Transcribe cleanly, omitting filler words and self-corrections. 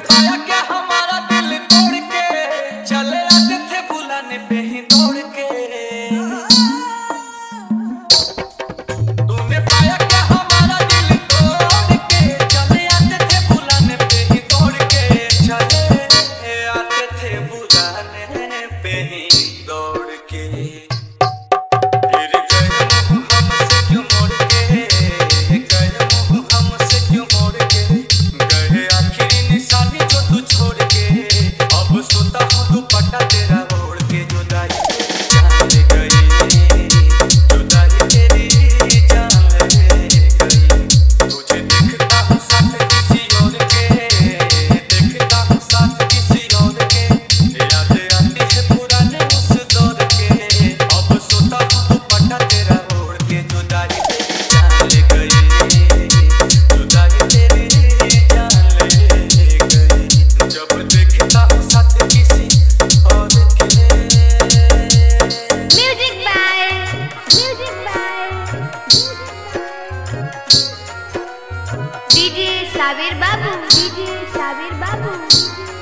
पाया क्या हमारा दिल तोड़ के, चले आते थे बुलाने पे ही दौड़ के। तूने पाया क्या हमारा दिल तोड़ के, चले आते थे बुलाने पे ही दौड़ के, चले आते थे बुलाने पे ही दौड़ के। फिर गए मुँह हमसे क्यों मोड़ के, गए मुँह हमसे क्यों मोड़ के, गए आखिरी निशानी जो तू छोड़ के। अब सोता हूँ दुपट्टा तेरा ओढ़ के, जुदाई जान ले गई, जुदाई तेरी जान ले गई। तुझे देखता हूँ साथ किसी और के, देखता हूँ साथ किसी और के, याद आती है पुराने उस दौर के। अब सोता हूँ दुपट्टा तेरा ओढ़ के, जुदाई तेरी जान ले गई, जुदाई तेरी जान ले गई। जब देखता हूँ साथ किसी और के। म्यूजिक बाय डीजे साबिर बाबू, डीजे साबिर बाबू।